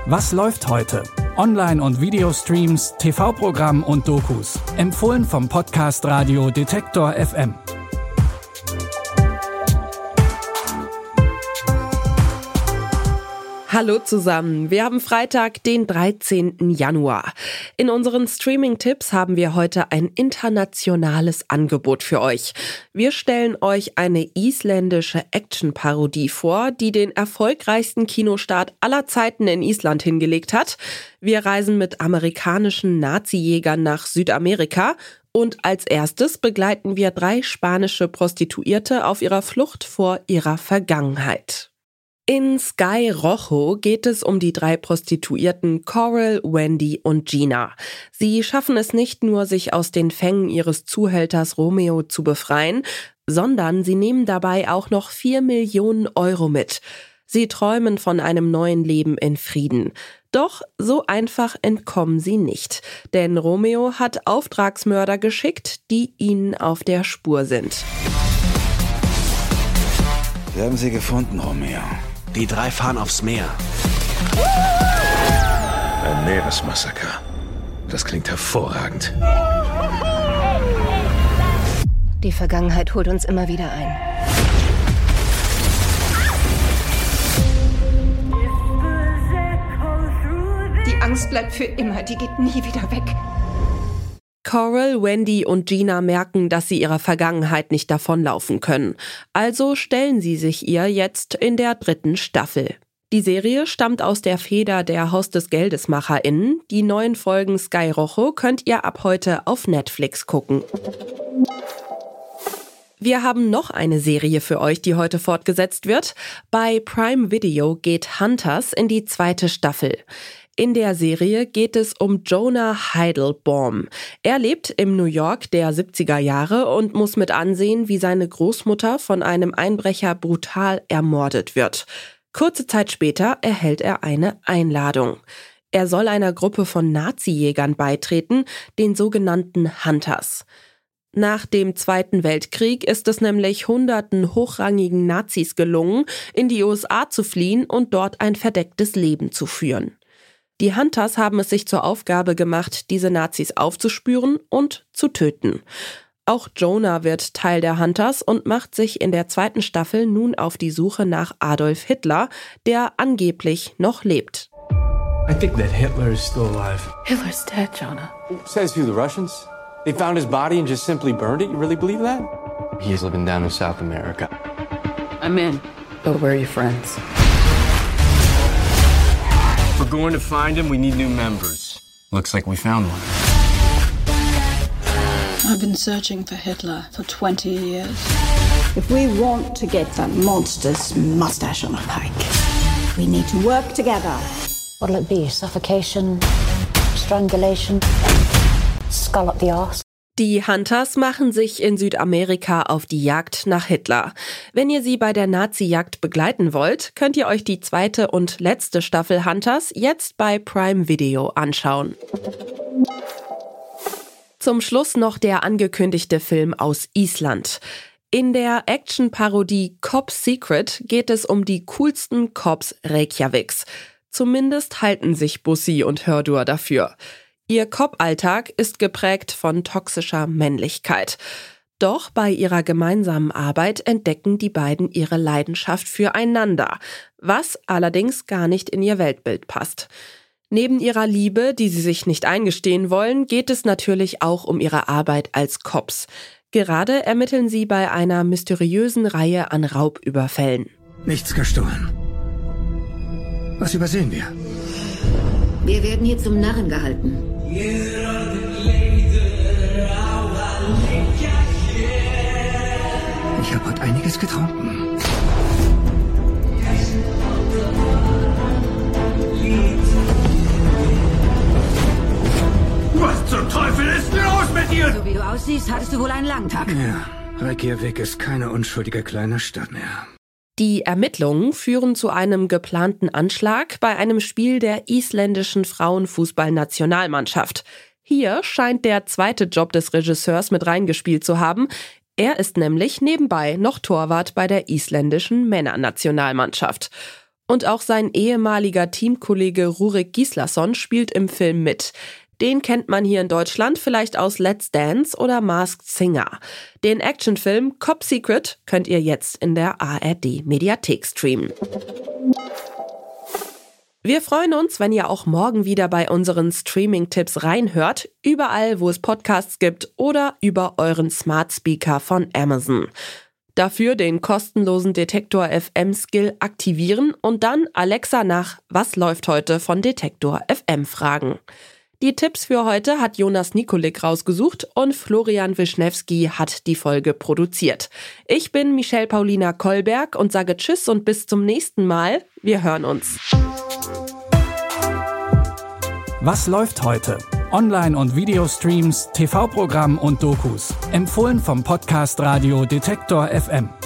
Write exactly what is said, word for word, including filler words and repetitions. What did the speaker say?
Was läuft heute? Online- und Videostreams, T V-Programm und Dokus. Empfohlen vom Podcast Radio Detektor F M. Hallo zusammen, wir haben Freitag, den dreizehnten Januar. In unseren Streaming-Tipps haben wir heute ein internationales Angebot für euch. Wir stellen euch eine isländische Action-Parodie vor, die den erfolgreichsten Kinostart aller Zeiten in Island hingelegt hat. Wir reisen mit amerikanischen Nazi-Jägern nach Südamerika. Und als erstes begleiten wir drei spanische Prostituierte auf ihrer Flucht vor ihrer Vergangenheit. In Sky Rojo geht es um die drei Prostituierten Coral, Wendy und Gina. Sie schaffen es nicht nur, sich aus den Fängen ihres Zuhälters Romeo zu befreien, sondern sie nehmen dabei auch noch vier Millionen Euro mit. Sie träumen von einem neuen Leben in Frieden. Doch so einfach entkommen sie nicht, denn Romeo hat Auftragsmörder geschickt, die ihnen auf der Spur sind. Wir haben sie gefunden, Romeo. Die drei fahren aufs Meer. Ein Meeresmassaker. Das klingt hervorragend. Die Vergangenheit holt uns immer wieder ein. Die Angst bleibt für immer, die geht nie wieder weg. Coral, Wendy und Gina merken, dass sie ihrer Vergangenheit nicht davonlaufen können. Also stellen sie sich ihr jetzt in der dritten Staffel. Die Serie stammt aus der Feder der Haus des Geldes-MacherInnen. Die neuen Folgen Sky Rojo könnt ihr ab heute auf Netflix gucken. Wir haben noch eine Serie für euch, die heute fortgesetzt wird. Bei Prime Video geht Hunters in die zweite Staffel. In der Serie geht es um Jonah Heidelbaum. Er lebt im New York der siebziger Jahre und muss mit ansehen, wie seine Großmutter von einem Einbrecher brutal ermordet wird. Kurze Zeit später erhält er eine Einladung. Er soll einer Gruppe von Nazi-Jägern beitreten, den sogenannten Hunters. Nach dem Zweiten Weltkrieg ist es nämlich hunderten hochrangigen Nazis gelungen, in die U S A zu fliehen und dort ein verdecktes Leben zu führen. Die Hunters haben es sich zur Aufgabe gemacht, diese Nazis aufzuspüren und zu töten. Auch Jonah wird Teil der Hunters und macht sich in der zweiten Staffel nun auf die Suche nach Adolf Hitler, der angeblich noch lebt. I think that Hitler is still alive. Hitler's dead, Jonah. Says who, the Russians? They found his body and just simply burned it? You really believe that? He's living down in South America. I'm in. But where are your friends? We're going to find him. We need new members. Looks like we found one. I've been searching for Hitler for twenty years. If we want to get that monster's mustache on a pike, we need to work together. What'll it be? Suffocation? Strangulation? Skull up the arse? Die Hunters machen sich in Südamerika auf die Jagd nach Hitler. Wenn ihr sie bei der Nazi-Jagd begleiten wollt, könnt ihr euch die zweite und letzte Staffel Hunters jetzt bei Prime Video anschauen. Zum Schluss noch der angekündigte Film aus Island. In der Action-Parodie Cop Secret geht es um die coolsten Cops Reykjaviks. Zumindest halten sich Bussi und Hördur dafür. Ihr Cop-Alltag ist geprägt von toxischer Männlichkeit. Doch bei ihrer gemeinsamen Arbeit entdecken die beiden ihre Leidenschaft füreinander, was allerdings gar nicht in ihr Weltbild passt. Neben ihrer Liebe, die sie sich nicht eingestehen wollen, geht es natürlich auch um ihre Arbeit als Cops. Gerade ermitteln sie bei einer mysteriösen Reihe an Raubüberfällen. Nichts gestohlen. Was übersehen wir? Wir werden hier zum Narren gehalten. Ich habe heute einiges getrunken. Was zum Teufel ist los mit dir? So wie du aussiehst, hattest du wohl einen langen Tag. Ja, Reykjavik ist keine unschuldige kleine Stadt mehr. Die Ermittlungen führen zu einem geplanten Anschlag bei einem Spiel der isländischen Frauenfußballnationalmannschaft. Hier scheint der zweite Job des Regisseurs mit reingespielt zu haben. Er ist nämlich nebenbei noch Torwart bei der isländischen Männernationalmannschaft. Und auch sein ehemaliger Teamkollege Rurik Gislason spielt im Film mit. Den kennt man hier in Deutschland vielleicht aus Let's Dance oder Masked Singer. Den Actionfilm Cop Secret könnt ihr jetzt in der A R D-Mediathek streamen. Wir freuen uns, wenn ihr auch morgen wieder bei unseren Streaming-Tipps reinhört, überall, wo es Podcasts gibt oder über euren Smart Speaker von Amazon. Dafür den kostenlosen Detektor F M-Skill aktivieren und dann Alexa nach Was läuft heute von Detektor F M fragen. Die Tipps für heute hat Jonas Nikolik rausgesucht und Florian Wischnewski hat die Folge produziert. Ich bin Michelle Paulina Kolberg und sage Tschüss und bis zum nächsten Mal. Wir hören uns. Was läuft heute? Online- und Videostreams, T V-Programm und Dokus. Empfohlen vom Podcast Radio Detektor F M.